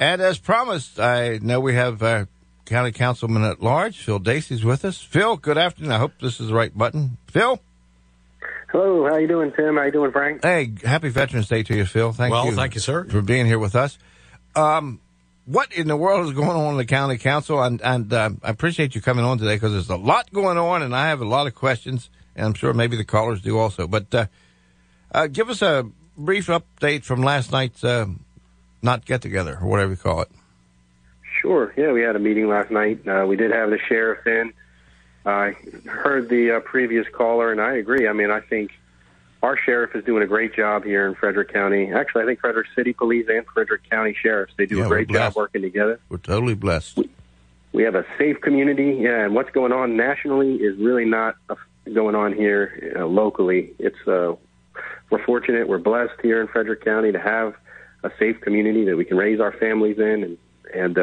And as promised, I know we have County Councilman at Large, Phil Dacey's with us. Phil, good afternoon. I hope this is the right button. Phil? Hello, how you doing, Tim? How you doing, Frank? Hey, happy Veterans Day to you, Phil. Thank you. Thank you, sir, for being here with us. What in the world is going on in the County Council? And I appreciate you coming on today because there's a lot going on, and I have a lot of questions, and I'm sure maybe the callers do also. But give us a brief update from last night's not get-together, or whatever you call it. Sure. Yeah, we had a meeting last night. We did have the sheriff in. I heard the previous caller, and I agree. I mean, I think our sheriff is doing a great job here in Frederick County. Actually, I think Frederick City Police and Frederick County Sheriffs, they do a great job working together. We're totally blessed. We have a safe community, and what's going on nationally is really not going on here locally. It's we're fortunate, we're blessed here in Frederick County to have a safe community that we can raise our families in, and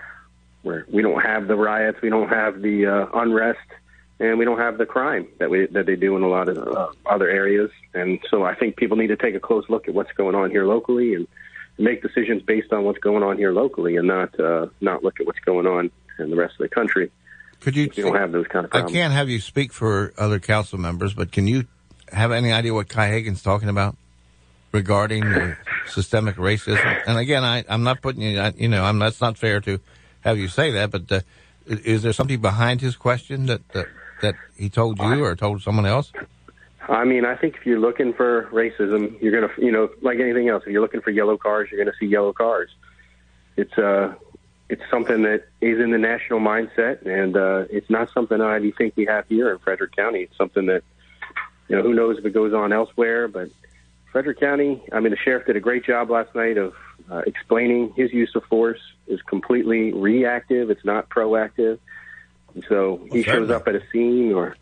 we don't have the riots, we don't have the unrest, and we don't have the crime that they do in a lot of other areas. And so I think people need to take a close look at what's going on here locally and make decisions based on what's going on here locally, and not look at what's going on in the rest of the country. Could you? We don't have those kind of problems. I can't have you speak for other council members, but can you have any idea what Kai Hagan's talking about regarding systemic racism? And again, I'm not putting you. That's not fair to have you say that. But is there something behind his question that he told you or told someone else? I mean, I think if you're looking for racism, you're going to, like anything else, if you're looking for yellow cars, you're going to see yellow cars. It's something that is in the national mindset, and it's not something I think we have here in Frederick County. It's something that, who knows if it goes on elsewhere, but Frederick County, I mean, the sheriff did a great job last night of explaining his use of force is completely reactive. It's not proactive. And so he shows up at a scene or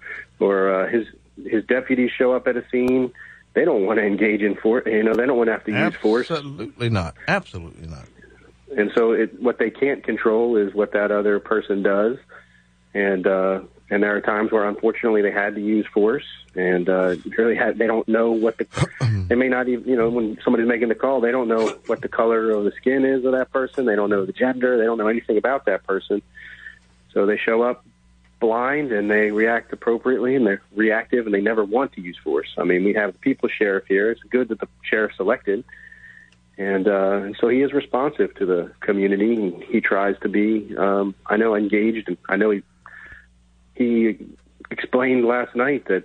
his deputies show up at a scene. They don't want to engage in force. They don't want to have to use force. Absolutely not. Absolutely not. And so what they can't control is what that other person does. And there are times where, unfortunately, they had to use force, and they don't know what they may not even, when somebody's making the call, they don't know what the color of the skin is of that person. They don't know the gender. They don't know anything about that person. So they show up blind, and they react appropriately, and they're reactive, and they never want to use force. I mean, we have the people's sheriff here. It's good that the sheriff's elected, and so he is responsive to the community, and he tries to be, engaged, and I know he explained last night that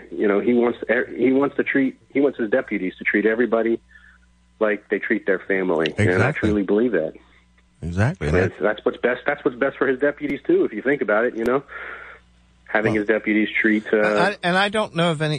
he wants his deputies to treat everybody like they treat their family, exactly. And I truly believe that. Exactly. And that's what's best. That's what's best for his deputies too. If you think about it, having his deputies treat. And I don't know if any.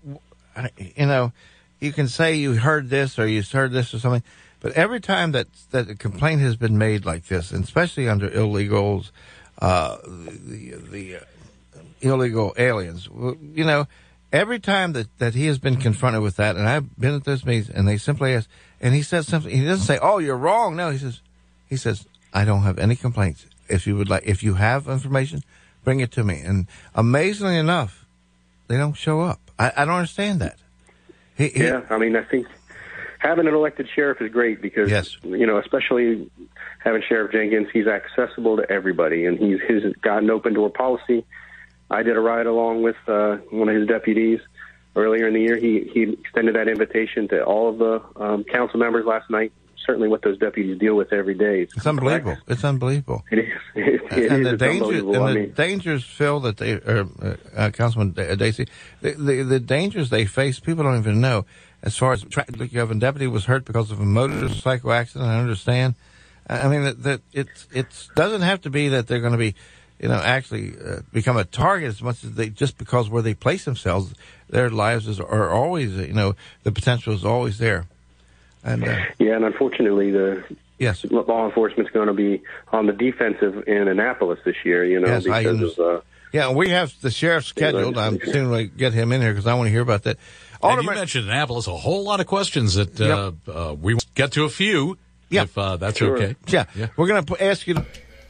You can say you heard this or you heard this or something, but every time that a complaint has been made like this, and especially under illegals, the illegal aliens, every time that he has been confronted with that, and I've been at those meetings, and they simply ask, and he says something. He doesn't say, "Oh, you're wrong." No, he says, "I don't have any complaints. If you have information, bring it to me." And amazingly enough, they don't show up. I don't understand that. I mean, I think having an elected sheriff is great because, especially having Sheriff Jenkins, he's accessible to everybody, and he's got an open door policy. I did a ride along with one of his deputies earlier in the year. He extended that invitation to all of the council members last night. Certainly what those deputies deal with every day. It's unbelievable. Correct. It's unbelievable. It is. The dangers, Phil, that Councilman Dacey, the dangers they face, people don't even know. As far as you have a deputy was hurt because of a motorcycle accident, I understand. I mean, that it doesn't have to be that they're going to be, actually become a target as much as just because where they place themselves, their lives are always, the potential is always there. And and unfortunately, law enforcement's going to be on the defensive in Annapolis this year. Because of we have the sheriff scheduled. I'm soon going to get him in here because I want to hear about that. And you mentioned Annapolis, a whole lot of questions that we will get to a few. If that's sure. okay. Yeah, we're going to ask you.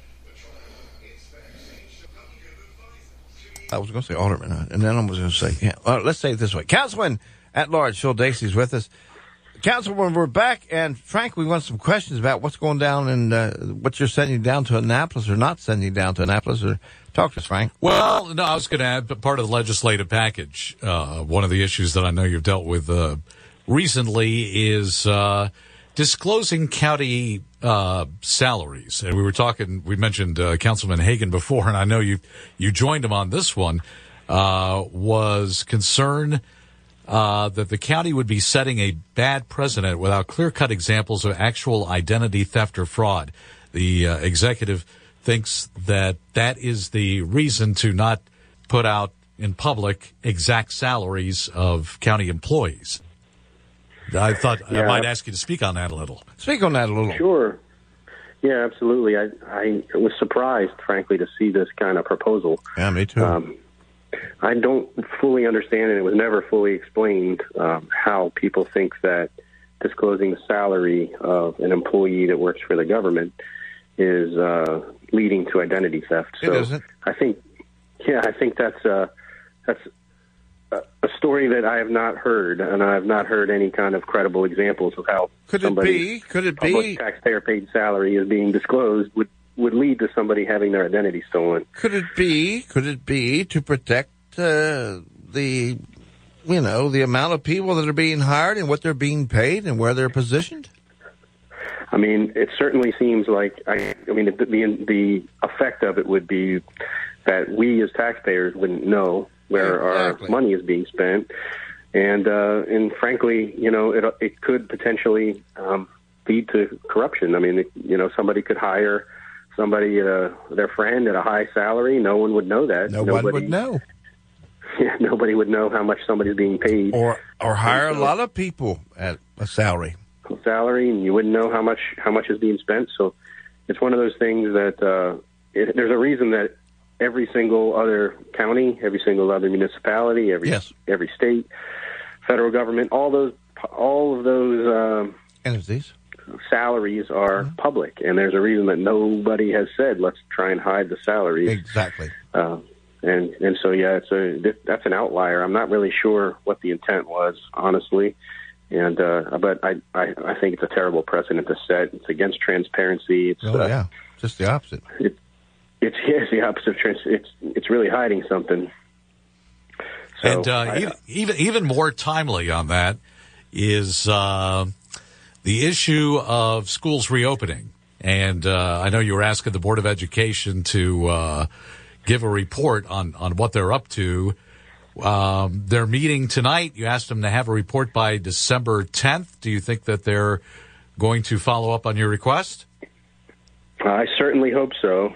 I was going to say Alderman, and then I was going to say, let's say it this way. Councilman at Large, Phil Dacey's with us. Councilwoman, we're back, and Frank, we want some questions about what's going down and what you're sending down to Annapolis or not sending down to Annapolis. Or talk to us, Frank. Well, no, I was going to add part of the legislative package. One of the issues that I know you've dealt with recently is disclosing county salaries. And we mentioned Councilman Hagan before, and I know you joined him on this one, was concern that the county would be setting a bad precedent without clear-cut examples of actual identity theft or fraud. The executive thinks that is the reason to not put out in public exact salaries of county employees. I thought I might ask you to speak on that a little. Speak on that a little. Sure. Yeah, absolutely. I was surprised, frankly, to see this kind of proposal. Yeah, me too. I don't fully understand, and it was never fully explained, how people think that disclosing the salary of an employee that works for the government is leading to identity theft. It isn't. I think that's a story that I have not heard, and I have not heard any kind of credible examples of how Could it be taxpayer-paid salary is being disclosed would lead to somebody having their identity stolen. Could it be to protect the amount of people that are being hired and what they're being paid and where they're positioned? I mean, it certainly seems like, the effect of it would be that we as taxpayers wouldn't know where our money is being spent. And frankly, it could potentially lead to corruption. I mean, somebody could hire somebody, their friend at a high salary. No one would know that. Nobody would know. Yeah, nobody would know how much somebody's being paid. Or hire a lot of people at a salary. And you wouldn't know how much is being spent. So it's one of those things that there's a reason that every single other county, every single other municipality, every state, federal government, all of those entities, salaries are public, and there's a reason that nobody has said let's try and hide the salaries. Exactly. And so that's an outlier. I'm not really sure what the intent was, honestly. And but I think it's a terrible precedent to set. It's against transparency. It's just the opposite. It's the opposite. It's really hiding something. So, and even more timely on that is the issue of schools reopening. And I know you were asking the Board of Education to give a report on what they're up to. They're meeting tonight. You asked them to have a report by December 10th. Do you think that they're going to follow up on your request? I certainly hope so.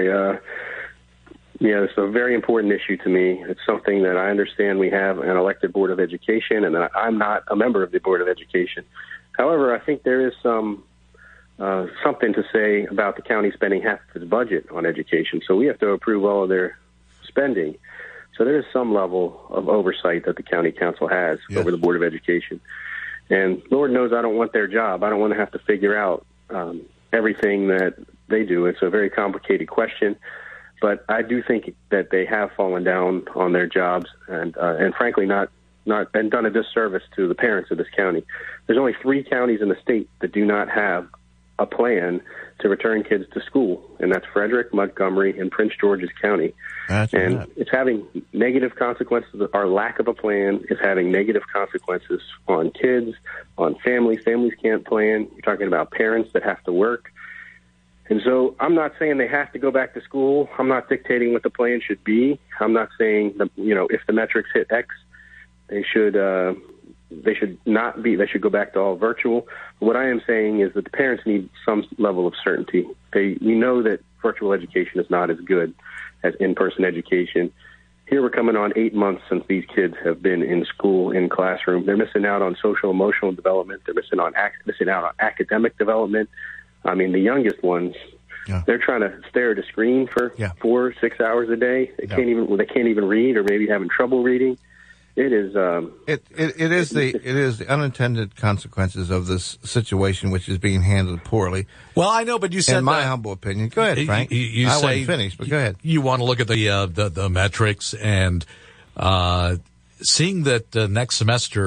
It's a very important issue to me. It's something that I understand we have an elected Board of Education, and that I'm not a member of the Board of Education. However, I think there is something to say about the county spending half of its budget on education. So we have to approve all of their spending. So there is some level of oversight that the county council has over the Board of Education. And Lord knows I don't want their job. I don't want to have to figure out everything that they do. It's a very complicated question. But I do think that they have fallen down on their jobs and frankly, not and done a disservice to the parents of this county. There's only 3 counties in the state that do not have a plan to return kids to school, and that's Frederick, Montgomery, and Prince George's County. It's having negative consequences. Our lack of a plan is having negative consequences on kids, on families. Families can't plan. You're talking about parents that have to work. And so I'm not saying they have to go back to school. I'm not dictating what the plan should be. I'm not saying that, if the metrics hit X, they should not be. They should go back to all virtual. What I am saying is that the parents need some level of certainty. We know that virtual education is not as good as in-person education. Here we're coming on 8 months since these kids have been in school, in classroom. They're missing out on social emotional development. They're missing out on academic development. I mean, the youngest ones, they're trying to stare at a screen for 4 or 6 hours a day. They can't even read, or maybe having trouble reading. It is. It is the unintended consequences of this situation, which is being handled poorly. Well, I know, but you said, in my humble opinion, go ahead, Frank. You I say, wasn't finished, but go ahead. You want to look at the metrics and seeing that next semester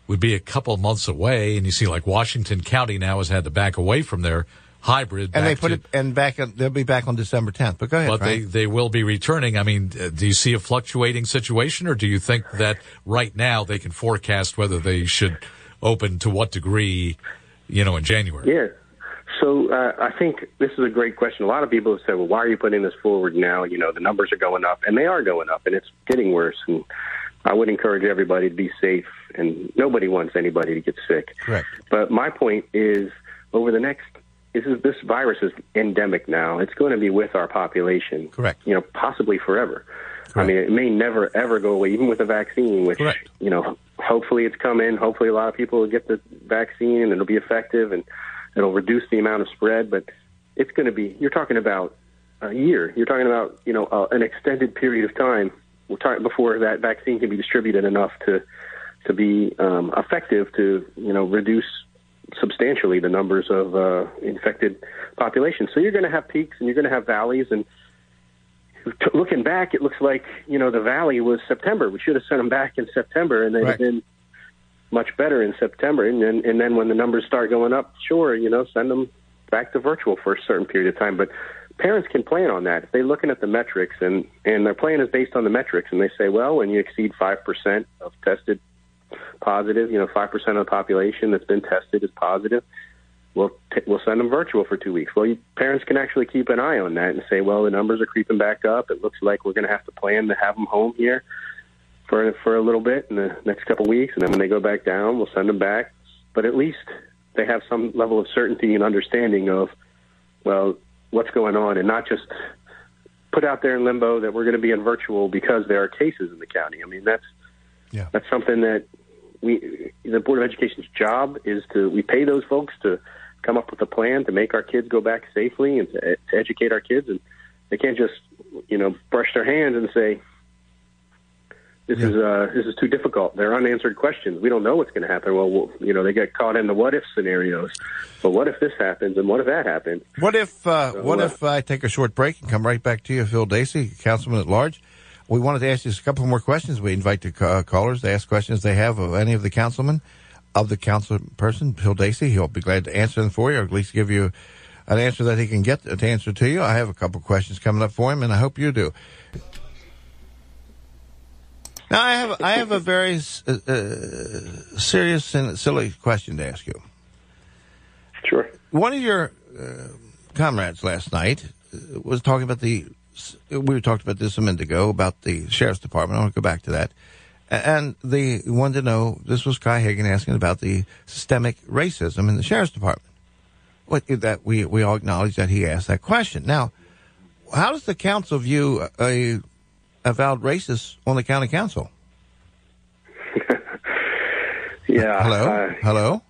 would be a couple of months away. And you see, like Washington County now has had to back away from their hybrid. And they put it and they'll be back on December 10th. But go ahead. But Frank. they will be returning. I mean, do you see a fluctuating situation, or do you think that right now they can forecast whether they should open to what degree, in January? Yeah. So I think this is a great question. A lot of people have said, well, why are you putting this forward now? The numbers are going up, and they are going up, and it's getting worse. And I would encourage everybody to be safe, and nobody wants anybody to get sick. Correct. But my point is, over the next, this virus is endemic now. It's going to be with our population. Correct. Possibly forever. Correct. I mean, it may never, ever go away, even with a vaccine, which, Correct. Hopefully it's coming. Hopefully a lot of people will get the vaccine, and it'll be effective, and it'll reduce the amount of spread. But it's going to be, you're talking about a year. You're talking about, an extended period of time before that vaccine can be distributed enough to be effective to, reduce substantially the numbers of infected populations. So you're going to have peaks and you're going to have valleys. And looking back, it looks like, the valley was September. We should have sent them back in September, and they'd have been much better in September. And then when the numbers start going up, sure, send them back to virtual for a certain period of time. But parents can plan on that. If they're looking at the metrics, and their plan is based on the metrics, and they say, well, when you exceed 5% of tested positive, 5% of the population that's been tested is positive, we'll send them virtual for 2 weeks. Well, parents can actually keep an eye on that and say, well, the numbers are creeping back up. It looks like we're going to have to plan to have them home here for a little bit in the next couple of weeks, and then when they go back down, we'll send them back. But at least they have some level of certainty and understanding of, well, what's going on, and not just put out there in limbo that we're going to be in virtual because there are cases in the county. I mean, that's something that the Board of Education's job is we pay those folks to come up with a plan to make our kids go back safely and to educate our kids, and they can't just, brush their hands and say, this is too difficult. They're unanswered questions. We don't know what's going to happen. Well, they get caught in the what if scenarios. But what if this happens, and what if that happens? What if I take a short break and come right back to you, Phil Dacey, Councilman at Large? We wanted to ask you a couple more questions. We invite the callers to ask questions they have of any of the councilmen, of the council person, Phil Dacey. He'll be glad to answer them for you, or at least give you an answer that he can get to answer to you. I have a couple questions coming up for him, and I hope you do. Now, I have a very serious and silly question to ask you. Sure. One of your comrades last night was talking about we talked about this a minute ago, about the Sheriff's Department. I want to go back to that. And they wanted to know, this was Kai Hagan asking about the systemic racism in the Sheriff's Department. That we all acknowledge that he asked that question. Now, how does the council view a avowed racist on the county council? Yeah. Hello.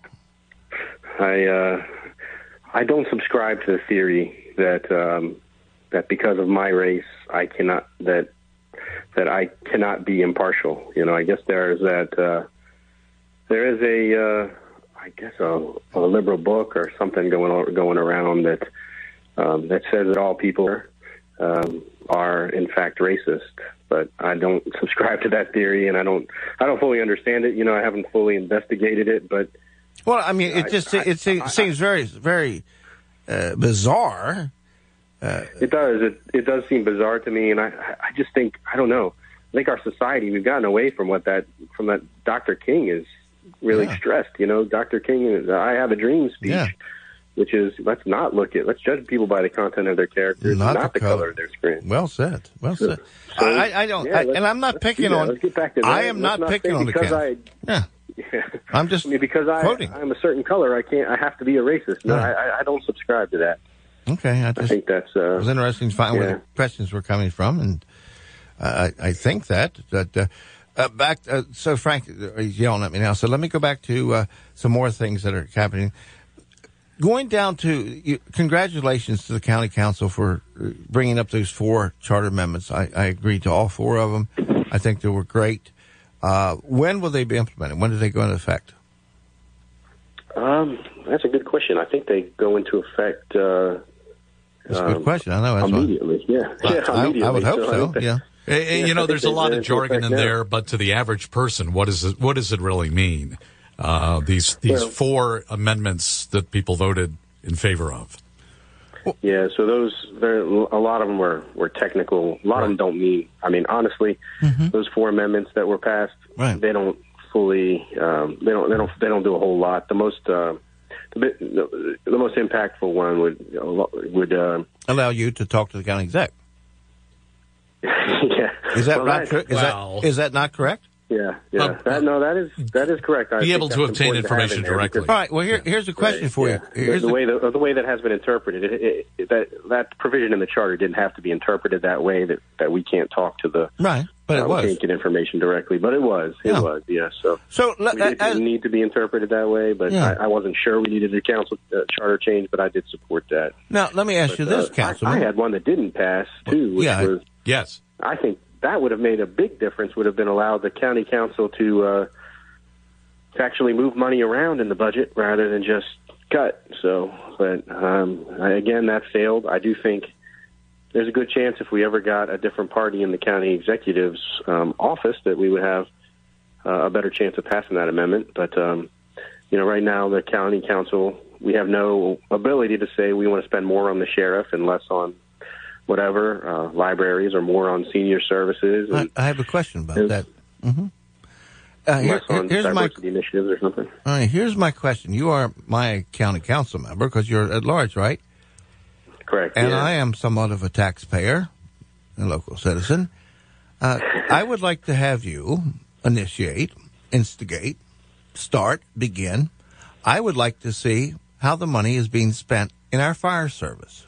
I don't subscribe to the theory that because of my race I cannot be impartial. I guess there is a liberal book or something going around that says that all people are in fact racist, but I don't subscribe to that theory, and I don't fully understand it. I haven't fully investigated it, but well, I mean, it seems very, very bizarre. It does. It does seem bizarre to me, and I just think, I don't know. I think our society, we've gotten away from that Dr. King is really stressed. Dr. King, I Have a Dream speech, which is, let's judge people by the content of their characters, not the color of their skin. Well said. Well said. So, and I'm not picking on. Let's get back to that. I am not picking on the county. I'm just because quoting. I'm a certain color, I have to be a racist. No, I don't subscribe to that. Okay, I think that's it was interesting to find where the questions were coming from, and I think that back. So Frank is yelling at me now. So let me go back to some more things that are happening. Going down to congratulations to the county council for bringing up those 4 charter amendments. I agreed to all 4 of them. I think they were great. When will they be implemented? When do they go into effect? That's a good question. I think they go into effect. That's a good question. I know. That's immediately. Immediately. I would hope so. Yeah. There's a lot of jargon in there, but to the average person, what does it really mean? These four amendments that people voted in favor of. Yeah, so a lot of them were technical. A lot of them don't mean. I mean, honestly, those four amendments that were passed, they don't fully. They don't do a whole lot. The most impactful one would allow you to talk to the county exec. Yeah, is that right? Is that not correct? Yeah. That is correct. Be able to obtain information directly. All right. Well, here's a question for you. The way that has been interpreted, that provision in the charter didn't have to be interpreted that way. That we can't talk to the right, but it was. We can't get information directly, but it was. It was. Yeah. So it didn't need to be interpreted that way, but I wasn't sure we needed a council charter change, but I did support that. Now, let me ask you this, Councilman. I had one that didn't pass too, which was yes. I think that would have made a big difference, would have been allowed the county council to actually move money around in the budget rather than just cut. So, but again, that failed. I do think there's a good chance if we ever got a different party in the county executive's office that we would have a better chance of passing that amendment. But, right now the county council, we have no ability to say we want to spend more on the sheriff and less on whatever, libraries, or more on senior services. I have a question about that. Mm-hmm. Here's diversity initiatives or something. All right, here's my question. You are my county council member because you're at large, right? Correct. And I am somewhat of a taxpayer, a local citizen. I would like to have you initiate, instigate, begin. I would like to see how the money is being spent in our fire service.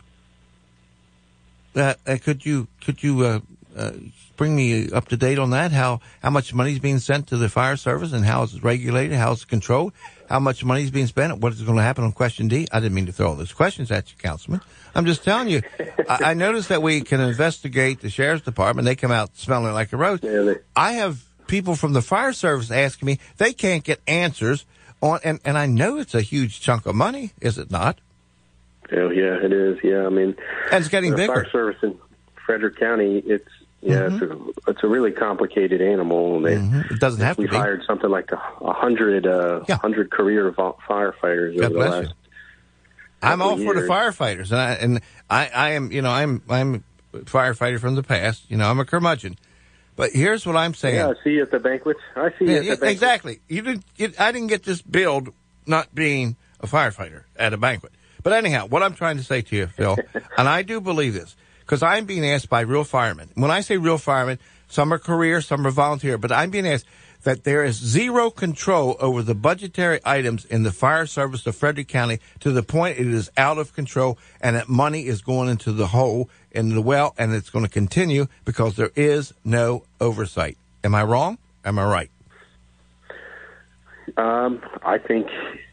Could you bring me up to date on that? How much money is being sent to the fire service and how it's regulated, how it's controlled, how much money is being spent, what is going to happen on question D? I didn't mean to throw all those questions at you, Councilman. I'm just telling you. I noticed that we can investigate the sheriff's department. They come out smelling like a rose. Yeah, I have people from the fire service asking me they can't get answers on, and I know it's a huge chunk of money, is it not? Oh, yeah, it is. Yeah, I mean, and it's getting bigger. Fire service in Frederick County, it's a really complicated animal. It doesn't have to be. We've hired something like 100 career firefighters over the last. I'm all for the firefighters, and I am, I'm a firefighter from the past. I'm a curmudgeon. But here's what I'm saying. Yeah, I see you at the banquets. I see you at the banquets. Exactly. I didn't get this billed not being a firefighter at a banquet. But anyhow, what I'm trying to say to you, Phil, and I do believe this, because I'm being asked by real firemen. When I say real firemen, some are career, some are volunteer, but I'm being asked that there is zero control over the budgetary items in the fire service of Frederick County to the point it is out of control and that money is going into the hole in the well, and it's going to continue because there is no oversight. Am I wrong? Am I right? I think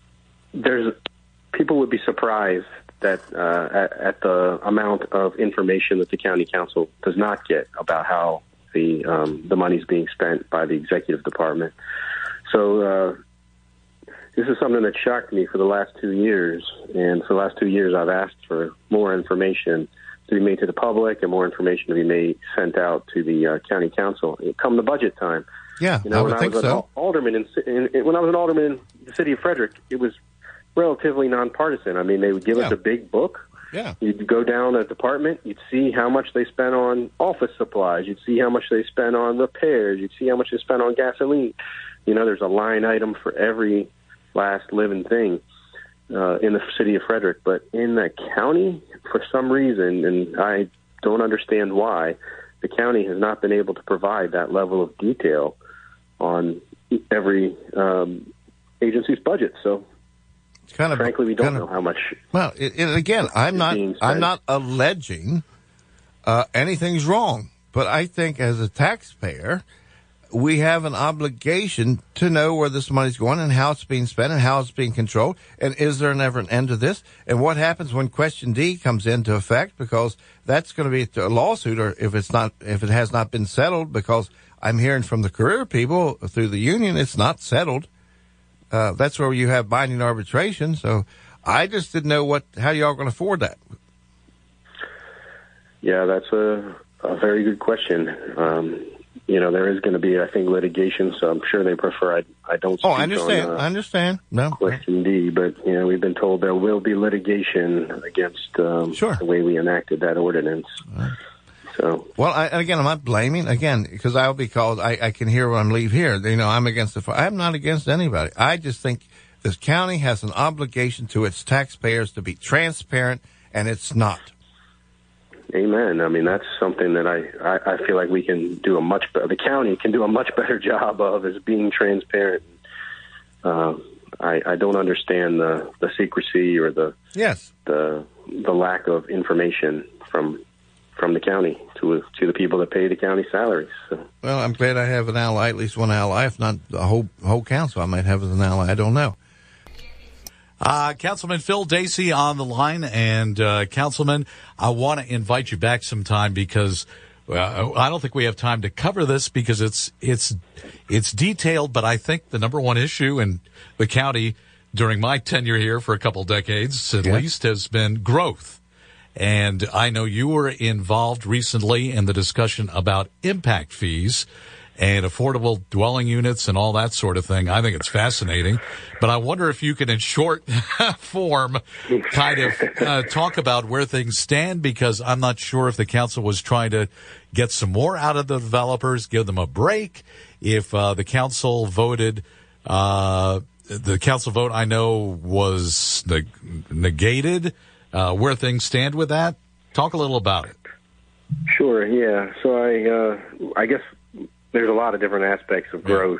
people would be surprised that at the amount of information that the county council does not get about how the money's being spent by the executive department. So this is something that shocked me for the last 2 years, and for the last 2 years I've asked for more information to be made to the public and more information to be sent out to the county council come the budget time. Yeah, I would think so. When I was an alderman in the city of Frederick, it was relatively nonpartisan. I mean, they would give us a big book. Yeah. You'd go down a department, you'd see how much they spent on office supplies, you'd see how much they spent on repairs, you'd see how much they spent on gasoline. There's a line item for every last living thing in the city of Frederick. But in the county, for some reason, and I don't understand why, the county has not been able to provide that level of detail on every agency's budget. So, frankly, we don't know how much. Well, again, I'm not alleging anything's wrong, but I think as a taxpayer, we have an obligation to know where this money's going and how it's being spent and how it's being controlled. And is there never an end to this? And what happens when question D comes into effect? Because that's going to be a lawsuit, or if it has not been settled, because I'm hearing from the career people through the union, it's not settled. That's where you have binding arbitration. So I just didn't know how y'all going to afford that. Yeah, that's a very good question. there is going to be, I think, litigation, so I'm sure they prefer I don't speak I understand. on I understand. No. question D, but, we've been told there will be litigation against the way we enacted that ordinance. So, well, I'm not blaming, again, because I'll be called, I can hear when I leave here, I'm against I'm not against anybody. I just think this county has an obligation to its taxpayers to be transparent, and it's not. Amen. I mean, that's something that I feel like we can do the county can do a much better job of, is being transparent. I don't understand the secrecy or the lack of information from the county to the people that pay the county salaries. So. Well, I'm glad I have an ally, at least one ally, if not the whole council. I might have as an ally. I don't know. Councilman Phil Dacey on the line, and Councilman, I want to invite you back sometime because I don't think we have time to cover this because it's detailed, but I think the number one issue in the county during my tenure here for a couple decades at least has been growth. And I know you were involved recently in the discussion about impact fees and affordable dwelling units and all that sort of thing. I think it's fascinating. But I wonder if you can, in short form, kind of talk about where things stand, because I'm not sure if the council was trying to get some more out of the developers, give them a break. If the council voted, the council vote I know was negated. Where things stand with that? Talk a little about it. Sure, yeah. So I guess there's a lot of different aspects of growth.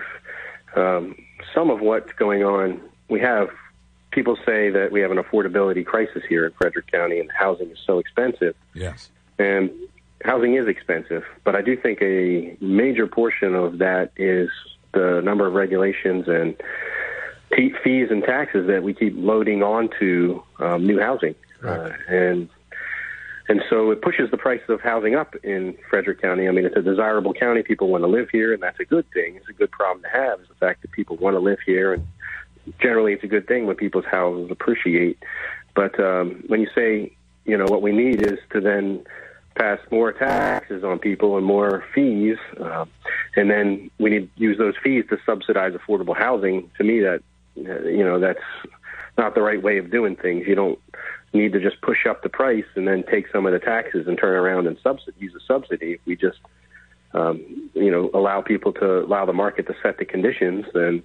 Some of what's going on, we have people say that we have an affordability crisis here in Frederick County and housing is so expensive. Yes. And housing is expensive, but I do think a major portion of that is the number of regulations and fees and taxes that we keep loading onto new housing. Right. And so it pushes the price of housing up in Frederick County. I mean, it's a desirable county. People want to live here, and that's a good thing. It's a good problem to have, is the fact that people want to live here. And generally, it's a good thing when people's houses appreciate. But when you say, what we need is to then pass more taxes on people and more fees, and then we need to use those fees to subsidize affordable housing, to me, that's not the right way of doing things. You don't need to just push up the price and then take some of the taxes and turn around and use a subsidy. If we just, allow the market to set the conditions, then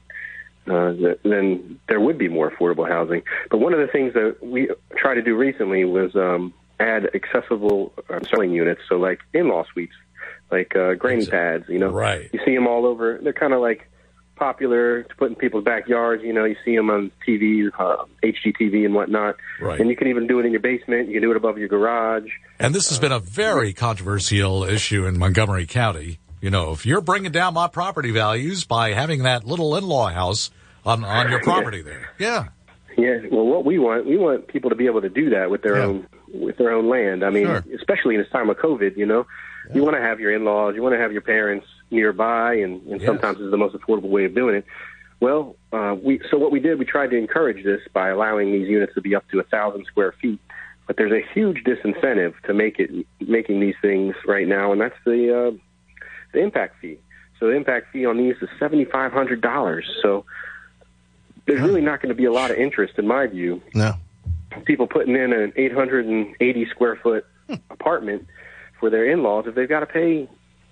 there would be more affordable housing. But one of the things that we tried to do recently was add accessible selling units. So like in-law suites, like granny pads, Right. You see them all over. They're kind of like popular to put in people's backyards. You see them on TV, HGTV and whatnot. Right. And you can even do it in your basement. You can do it above your garage. And this has been a very controversial issue in Montgomery County. If you're bringing down my property values by having that little in-law house on your property there. Yeah. Yeah. Well, what we want people to be able to do that with their own land. I mean, especially in this time of COVID, you want to have your in-laws, you want to have your parents nearby, and sometimes it's the most affordable way of doing it. Well, what we did, we tried to encourage this by allowing these units to be up to 1,000 square feet. But there's a huge disincentive to making these things right now, and that's the impact fee. So the impact fee on these is $7,500. So there's really not going to be a lot of interest, in my view. No. People putting in an 880 square foot apartment for their in-laws, if they've got to pay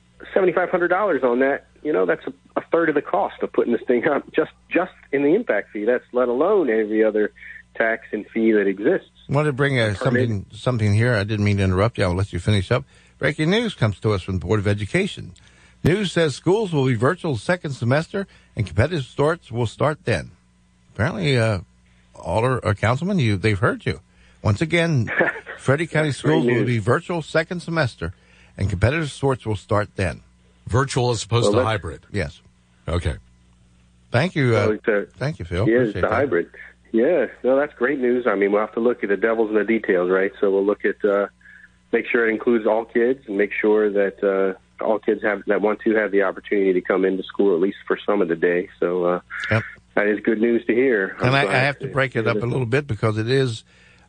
$7,500 on that, that's a third of the cost of putting this thing up just in the impact fee. That's let alone every other tax and fee that exists. I wanted to bring something here. I didn't mean to interrupt you. I'll let you finish up. Breaking news comes to us from the Board of Education. News says schools will be virtual second semester and competitive sports will start then. Apparently, Alder, Councilman, they've heard you. Once again, Frederick County schools will be virtual second semester and competitive sports will start then. Virtual as opposed to hybrid? Yes. Okay. Thank you. Thank you, Phil. Yeah, it's the hybrid. Yeah, no, that's great news. I mean, we'll have to look at the devil's in the details, right? So we'll look at, make sure it includes all kids and make sure that all kids that want to have the opportunity to come into school at least for some of the day. So that is good news to hear. And I have to break it up a little bit because it is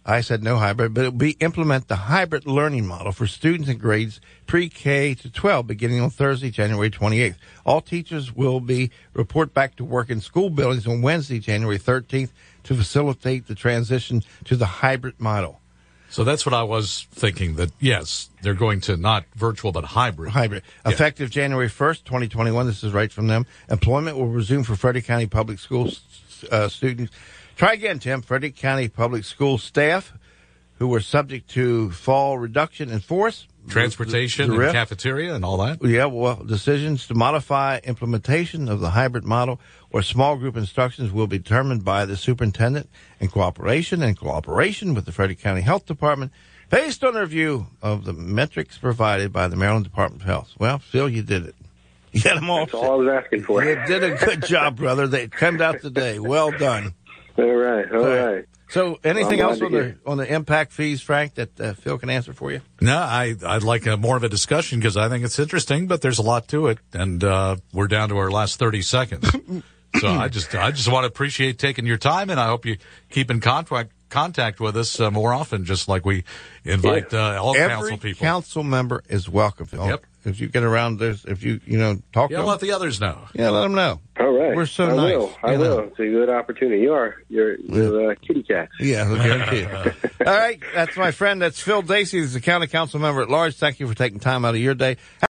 I said no hybrid, but it will be implement the hybrid learning model for students in grades pre-K to 12 beginning on Thursday, January 28th. All teachers will be report back to work in school buildings on Wednesday, January 13th to facilitate the transition to the hybrid model. So that's what I was thinking, that, yes, they're going to not virtual but hybrid. Hybrid. Yeah. Effective January 1st, 2021, this is right from them. Employment will resume for Frederick County Public Schools students. Try again, Tim. Frederick County Public School staff who were subject to fall reduction in force. Transportation and cafeteria and all that? Yeah, well, decisions to modify implementation of the hybrid model or small group instructions will be determined by the superintendent in cooperation with the Frederick County Health Department based on a review of the metrics provided by the Maryland Department of Health. Well, Phil, you did it. You got them all. That's all I was asking for. You did a good job, brother. They came out today. Well done. All right. So, anything else on the impact fees, Frank, that Phil can answer for you? No, I'd like more of a discussion because I think it's interesting, but there's a lot to it, and we're down to our last 30 seconds. So I just want to appreciate taking your time, and I hope you keep in contact with us more often, just like we invite all council people. Every council member is welcome. Yep. If you get around this, if you talk to them. Let the others know. Yeah, let them know. All right. We're so nice. I will. It's a good opportunity. You're kitty cats. Yeah, guaranteed. All right. That's my friend. That's Phil Dacey. He's the county council member at large. Thank you for taking time out of your day.